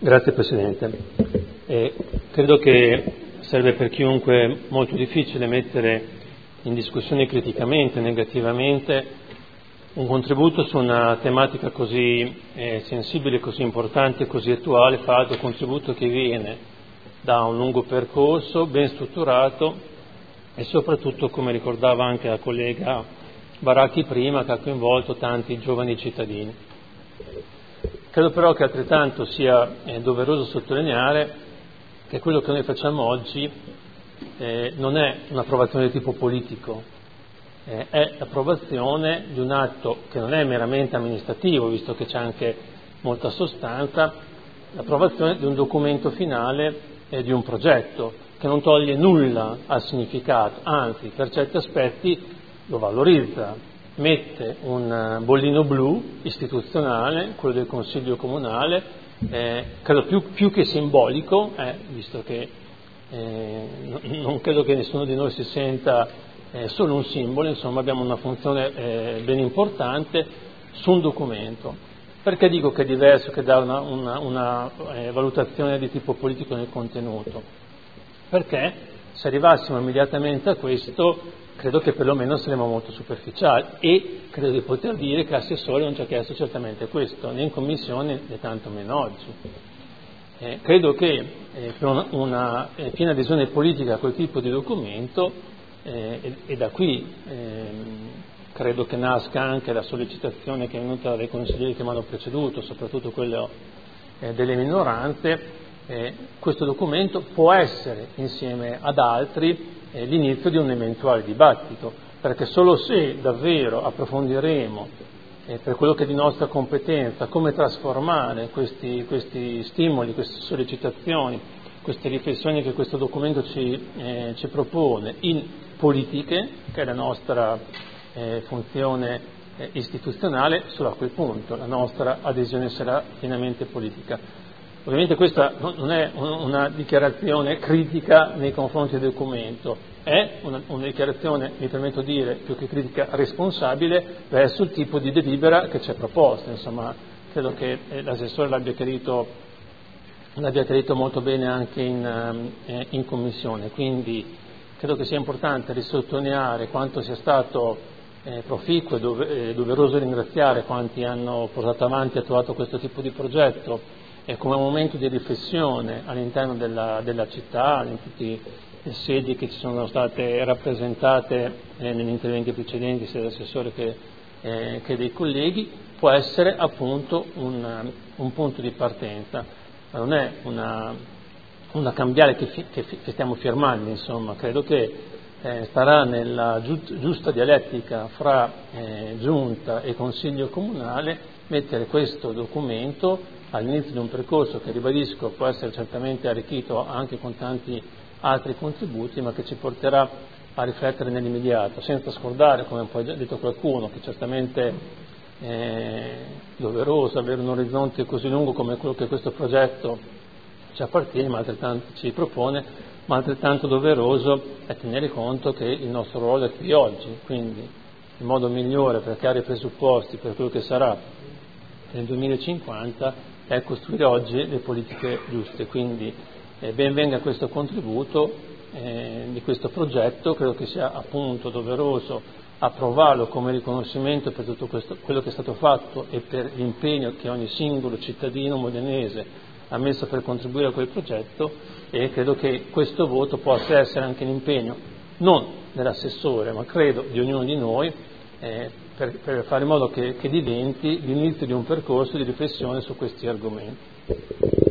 Grazie Presidente. Credo che sarebbe per chiunque molto difficile mettere in discussione criticamente, negativamente, un contributo su una tematica così sensibile, così importante, così attuale, fra l'altro contributo che viene da un lungo percorso ben strutturato e soprattutto, come ricordava anche la collega Baracchi prima, che ha coinvolto tanti giovani cittadini. Credo però che altrettanto sia doveroso sottolineare che quello che noi facciamo oggi non è un'approvazione di tipo politico, è l'approvazione di un atto che non è meramente amministrativo, visto che c'è anche molta sostanza, l'approvazione di un documento finale e di un progetto che non toglie nulla al significato, anzi per certi aspetti lo valorizza, mette un bollino blu istituzionale, quello del Consiglio Comunale, credo più che simbolico, visto che non credo che nessuno di noi si senta solo un simbolo, insomma abbiamo una funzione ben importante su un documento. Perché dico che è diverso che dare una valutazione di tipo politico nel contenuto? Perché se arrivassimo immediatamente a questo, credo che perlomeno saremo molto superficiali e credo di poter dire che l'assessore non ci ha chiesto certamente questo, né in commissione né tanto meno oggi. Credo che per una piena adesione politica a quel tipo di documento, e da qui credo che nasca anche la sollecitazione che è venuta dai consiglieri che mi hanno preceduto, soprattutto quello delle minoranze, questo documento può essere, insieme ad altri, l'inizio di un eventuale dibattito, perché solo se davvero approfondiremo per quello che è di nostra competenza come trasformare questi stimoli, queste sollecitazioni, queste riflessioni che questo documento ci propone in politiche, che è la nostra funzione istituzionale, solo a quel punto la nostra adesione sarà pienamente politica. Ovviamente questa non è una dichiarazione critica nei confronti del documento, è una dichiarazione, mi permetto di dire, più che critica, responsabile verso il tipo di delibera che ci è proposta. Insomma, credo che l'assessore l'abbia chiarito molto bene anche in commissione, quindi credo che sia importante risottolineare quanto sia stato proficuo e doveroso ringraziare quanti hanno portato avanti e attuato questo tipo di progetto, e come un momento di riflessione all'interno della città, in tutte le sedi che ci sono state rappresentate negli interventi precedenti, sia dell'assessore che dei colleghi, può essere appunto un punto di partenza. Ma non è una cambiale che stiamo firmando, insomma, credo che starà nella giusta dialettica fra Giunta e Consiglio Comunale mettere questo documento all'inizio di un percorso che, ribadisco, può essere certamente arricchito anche con tanti altri contributi, ma che ci porterà a riflettere nell'immediato, senza scordare, come poi ha detto qualcuno, che certamente è doveroso avere un orizzonte così lungo come quello che questo progetto ci appartiene, ma altrettanto ci propone, ma altrettanto doveroso è tenere conto che il nostro ruolo è qui oggi, quindi il modo migliore per creare i presupposti per quello che sarà nel 2050 è costruire oggi le politiche giuste, quindi ben venga questo contributo di questo progetto. Credo che sia appunto doveroso approvarlo come riconoscimento per tutto quello che è stato fatto e per l'impegno che ogni singolo cittadino modenese ha messo per contribuire a quel progetto, e credo che questo voto possa essere anche l'impegno non dell'assessore, ma credo di ognuno di noi, per fare in modo che diventi l'inizio di un percorso di riflessione su questi argomenti.